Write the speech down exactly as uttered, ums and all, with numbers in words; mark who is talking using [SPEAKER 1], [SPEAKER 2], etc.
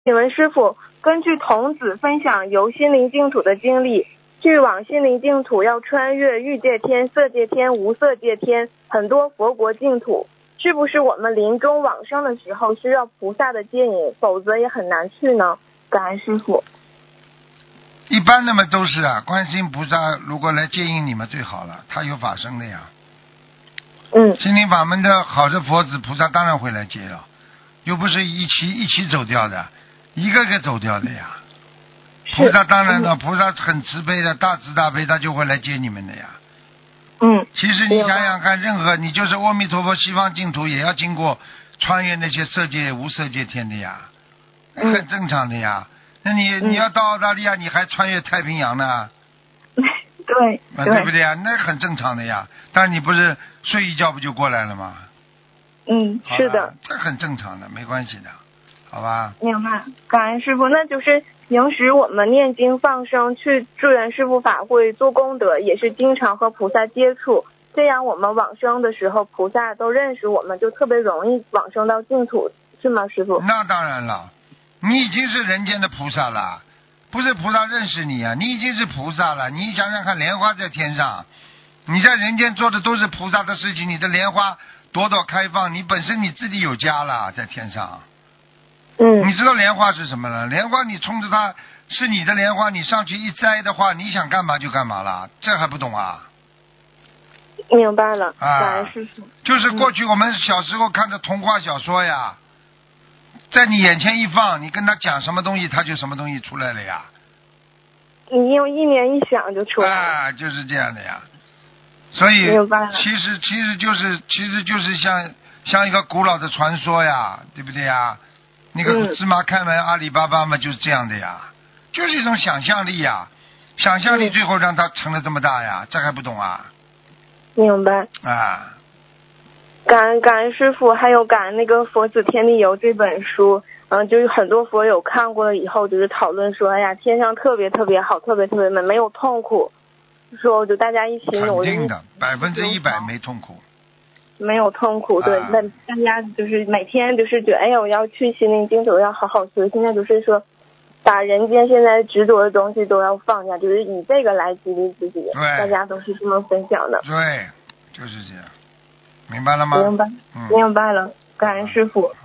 [SPEAKER 1] 请问师傅，根据童子分享游心灵净土的经历，去往心灵净土要穿越欲界天、色界天、无色界天，很多佛国净土，是不是我们临终往生的时候需要菩萨的接引，否则也很难去呢？感恩师傅。
[SPEAKER 2] 一般的嘛都是啊，观世音菩萨如果来接引你们最好了，他有法身的呀。
[SPEAKER 1] 嗯。
[SPEAKER 2] 心灵法门的好的佛子菩萨当然会来接了，又不是一起一起走掉的，一个个走掉的呀。菩萨当然了，菩萨很慈悲的，大慈大悲，他就会来接你们的呀。
[SPEAKER 1] 嗯。
[SPEAKER 2] 其实你想想看，任何你就是阿弥陀佛西方净土，也要经过穿越那些色界无色界天的呀，
[SPEAKER 1] 嗯、
[SPEAKER 2] 很正常的呀。那你、嗯、你要到澳大利亚，你还穿越太平洋呢？
[SPEAKER 1] 对。
[SPEAKER 2] 啊，对不对呀？那很正常的呀。但是你不是睡一觉不就过来了吗？
[SPEAKER 1] 嗯，是的。
[SPEAKER 2] 这很正常的，没关系的，好吧？
[SPEAKER 1] 明白，感恩师父。那就是平时我们念经放生去助缘师父法会做功德，也是经常和菩萨接触，这样我们往生的时候菩萨都认识我们，就特别容易往生到净土，是吗师父？
[SPEAKER 2] 那当然了，你已经是人间的菩萨了，不是菩萨认识你啊，你已经是菩萨了。你想想看，莲花在天上，你在人间做的都是菩萨的事情，你的莲花朵朵开放，你本身你自己有家了，在天上。
[SPEAKER 1] 嗯。
[SPEAKER 2] 你知道莲花是什么了？莲花你冲着它是你的莲花，你上去一摘的话，你想干嘛就干嘛了，这还不懂啊？
[SPEAKER 1] 明白了，
[SPEAKER 2] 啊，
[SPEAKER 1] 感恩师父。
[SPEAKER 2] 就是过去我们小时候看的童话小说呀，嗯、在你眼前一放，你跟他讲什么东西，他就什么东西出来了呀。
[SPEAKER 1] 你用意念一想就出来了。
[SPEAKER 2] 啊，就是这样的呀。所以其实其实就是其实就是像像一个古老的传说呀，对不对呀？那个芝麻开门阿里巴巴嘛，就是这样的呀，就是一种想象力呀，想象力最后让它成了这么大呀，这还不懂啊？
[SPEAKER 1] 明白。
[SPEAKER 2] 啊。
[SPEAKER 1] 感恩感恩师父，还有感恩那个《佛子天地游》这本书，嗯，就是很多佛友看过了以后，就是讨论说，哎呀，天上特别特别好，特别特别美，没有痛苦，说就大家一起努力。
[SPEAKER 2] 肯定的，百分之一百没痛苦。
[SPEAKER 1] 没有痛苦，对，那、啊、大家就是每天就是觉得，哎呀，我要去心灵净土，要好好学。现在就是说，把人间现在执着的东西都要放下，就是以这个来激励自己。
[SPEAKER 2] 对，
[SPEAKER 1] 大家都是这么分享的。
[SPEAKER 2] 对，就是这样，明白了吗？
[SPEAKER 1] 明白，
[SPEAKER 2] 嗯、
[SPEAKER 1] 明白了，感恩师父。